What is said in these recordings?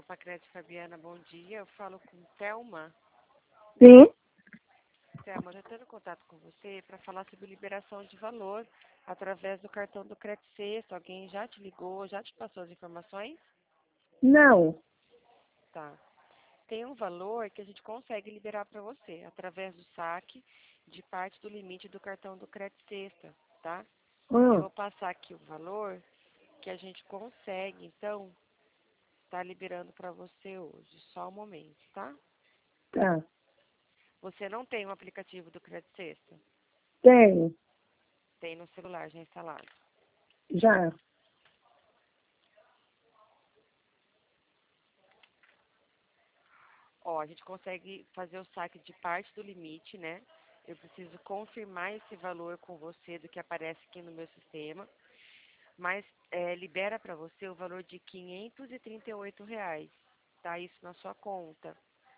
Copa Crédito Fabiana, bom dia. Eu falo com Thelma. Sim. Thelma, eu estou em contato com você para falar sobre liberação de valor através do cartão do Crédito Sexto. Alguém já te ligou, já te passou as informações? Não. Tá. Tem um valor que a gente consegue liberar para você através do saque de parte do limite do cartão do Crédito Sexta, tá? Eu vou passar aqui o valor que a gente consegue, então, tá liberando para você hoje. Só um momento, tá? Tá. Você não tem um aplicativo do Crédito Sexta? Tenho. Tem no celular já instalado. Já. Ó, a gente consegue fazer o saque de parte do limite, né? Eu preciso confirmar esse valor com você do que aparece aqui no meu sistema. Mas libera para você o valor de R$ 538, tá? Isso na sua conta.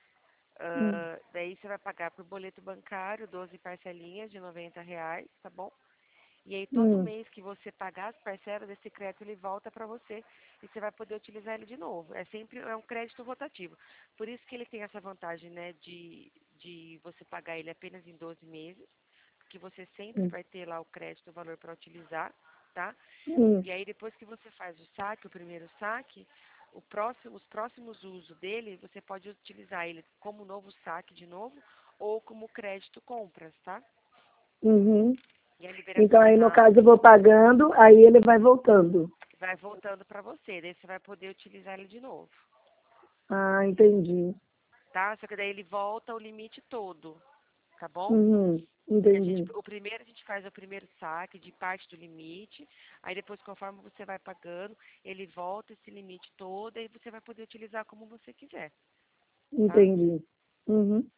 Daí você vai pagar por boleto bancário, 12 parcelinhas de R$ 90, tá bom? E aí todo mês que você pagar as parcelas desse crédito, ele volta para você e você vai poder utilizar ele de novo. É um crédito rotativo. Por isso que ele tem essa vantagem, né, de você pagar ele apenas em 12 meses, que você sempre vai ter lá o crédito, o valor para utilizar, tá? E aí depois que você faz o saque, o primeiro saque, os próximos usos dele, você pode utilizar ele como novo saque de novo ou como crédito compras, tá? Uhum. E a Então, liberação é aí, no caso, eu rápida, vou pagando, aí ele vai voltando. vai voltando para você, daí você vai poder utilizar ele de novo, Ah, entendi. tá? Só que daí ele volta o limite todo, tá bom? Uhum. Porque Entendi. a gente faz o primeiro saque de parte do limite, aí depois, conforme você vai pagando, ele volta esse limite todo e você vai poder utilizar como você quiser, tá? Entendi. Uhum.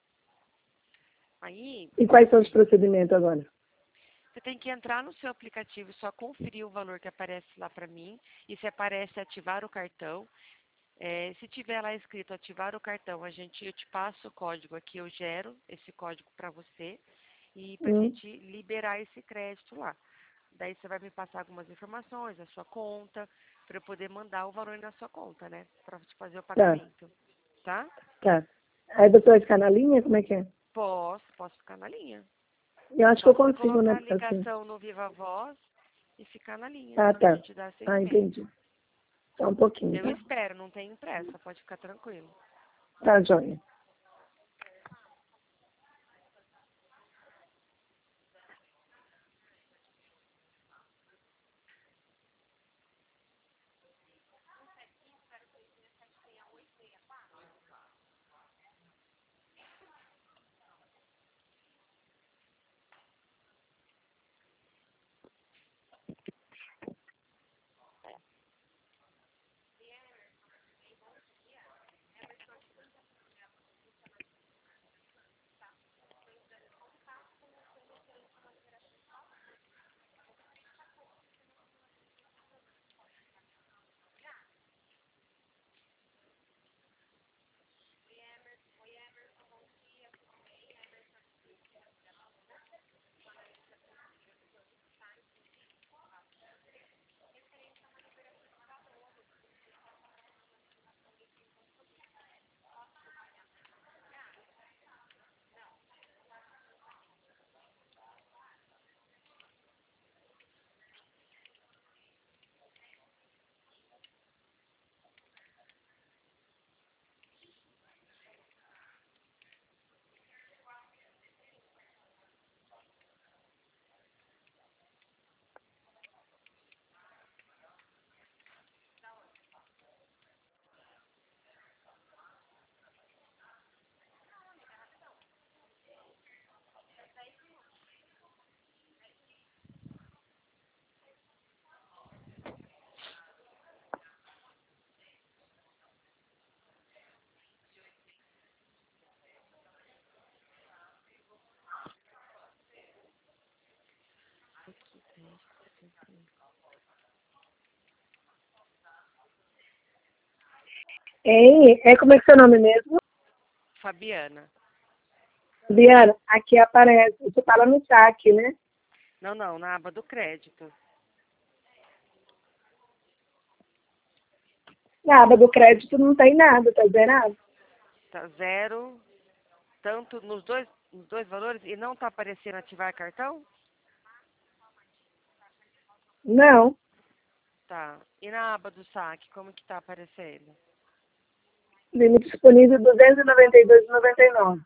Aí, E quais são os procedimentos agora? você tem que entrar no seu aplicativo e só conferir o valor que aparece lá para mim, e se aparece ativar o cartão. Se tiver lá escrito ativar o cartão, eu te passo o código aqui, eu gero esse código para você e para a Hum. gente liberar esse crédito lá. Daí você vai me passar algumas informações, a sua conta, para eu poder mandar o valor na sua conta, né? Para te fazer o Tá, pagamento, tá? tá. Aí você vai ficar na linha? Como é que é? Posso ficar na linha. Eu acho que Só eu você consigo, colocar né? a Assim. ligação no Viva Voz e ficar na linha. Ah, A tá. gente dá Ah, seguimento. entendi. Só um pouquinho, Eu tá? espero, não tem pressa, pode ficar tranquilo. Tá, joia. Ei, como é que é seu nome mesmo? Fabiana. Biana, aqui aparece, você fala no saque, né? Não, na aba do crédito. Na aba do crédito não tem nada, tá zerado. Tá zero, tanto nos dois valores, e não tá aparecendo ativar cartão? Não. Tá. E na aba do saque, como que tá aparecendo? Limite disponível R$ 292,99.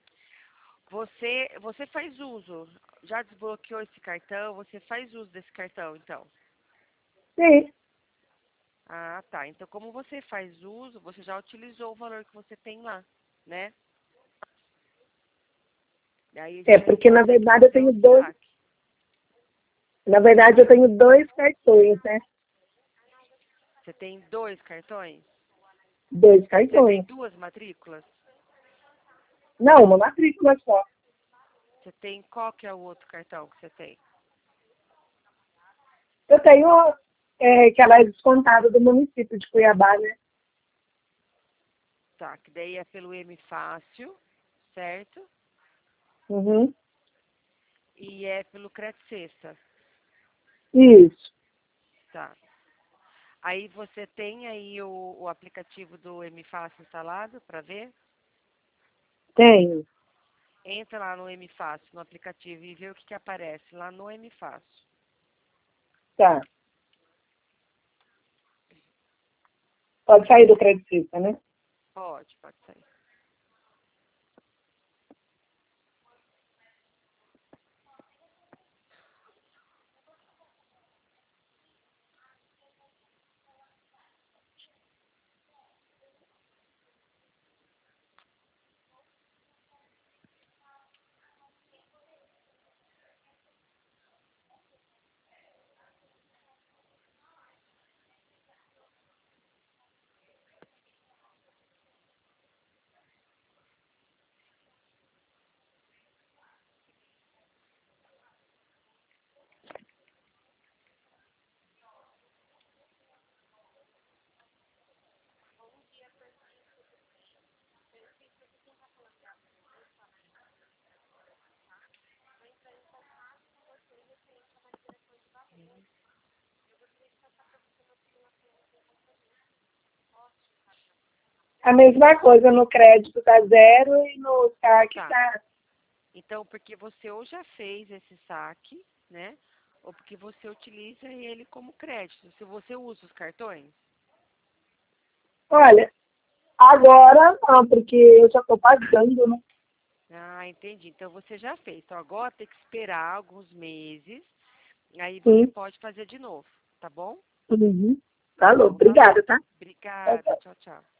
Você faz uso, já desbloqueou esse cartão, você faz uso desse cartão, então? Sim. Ah, tá. Então, como você faz uso, você já utilizou o valor que você tem lá, né? Daí a É, gente não porque na pode ter que verdade eu fazer o tenho dois. saque. Na verdade eu tenho dois cartões, né? Você tem dois cartões? Dois Você tem cartões. duas matrículas? Não, uma matrícula só. Você tem qual que é o outro cartão que você tem? Eu tenho que ela é descontada do município de Cuiabá, né? Tá, que daí é pelo M Fácil, certo? Uhum. E é pelo Credit Sexta, Isso, tá? Aí você tem aí o aplicativo do M Fácil instalado para ver? tenho. Entra lá no M Fácil, no aplicativo, e vê o que que aparece lá no M Fácil. Tá. Pode sair do crédito, né? Pode sair. A mesma coisa no crédito tá zero e no saque Tá. tá. Então, porque você ou já fez esse saque, né? Ou porque você utiliza ele como crédito. Se você usa os cartões. Olha, agora não, porque eu já tô pagando, né? Ah, entendi. Então você já fez. Então agora tem que esperar alguns meses. Aí você Sim. pode fazer de novo, tá bom? Uhum. Falou. Então tá bom. Obrigada, tá? Tchau, Obrigada. tchau. Tchau, tchau.